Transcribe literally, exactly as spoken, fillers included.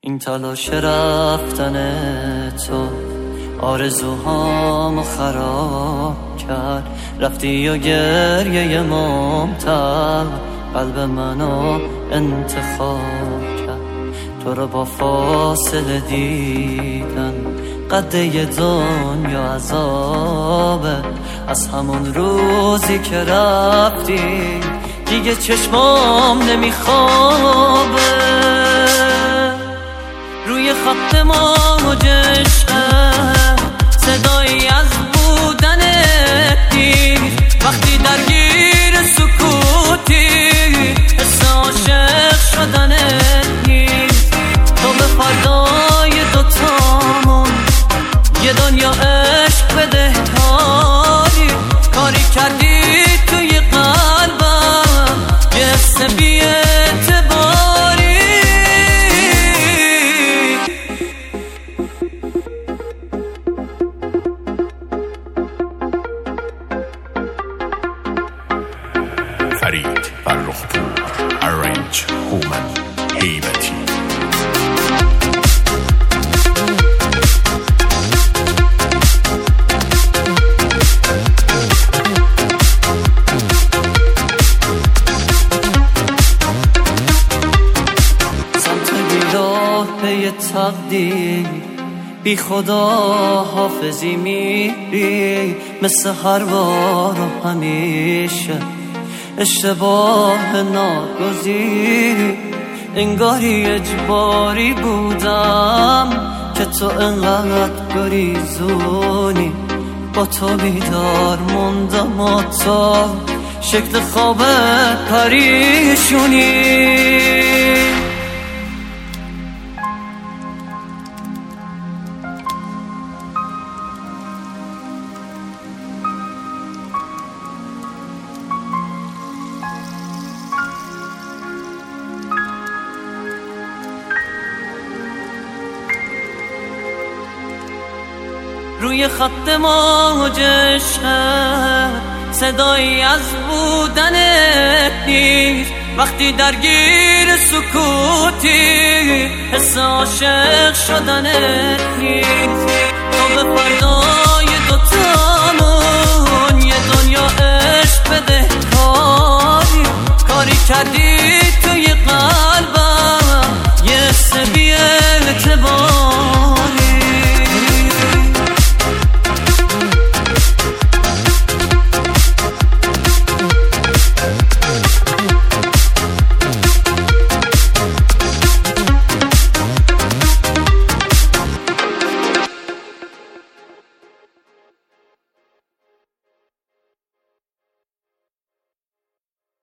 این تلاش رفتن تو آرزوهامو خراب کرد، رفتی و گریه ممتد قلب منو انتخاب کرد. تو رو با فاصله دیدن قده دنیا عذابه، از همون روزی که رفتی دیگه چشمام نمیخوابه. روی خط موج عشقه صدایی از بودن نیست، وقتی درگیر سکوتی حس عاشق شدن نیست. تو به فردای دوتامون یه دنیا عشق بده کاری کاری کردی توی قلبم، یه حس بی اعتباری. فرید فرخپور ارنج هومن هیبتی. به تقدیر بی خدا حافظی میری، مثل هر بار و همیشه اشتباه ناگزیری. انگاری اجباری بودم که تو انقدر گریزونی، با تو بیدار موندم و تو شکل خواب پریشونی. روی خط موج عشقه صدایی از بودن نیست، وقتی درگیر سکوتی حس عاشق شدن نیست. تو به فردای دوتامون یه دنیا عشق بده کاری کاری کردی توی قلب،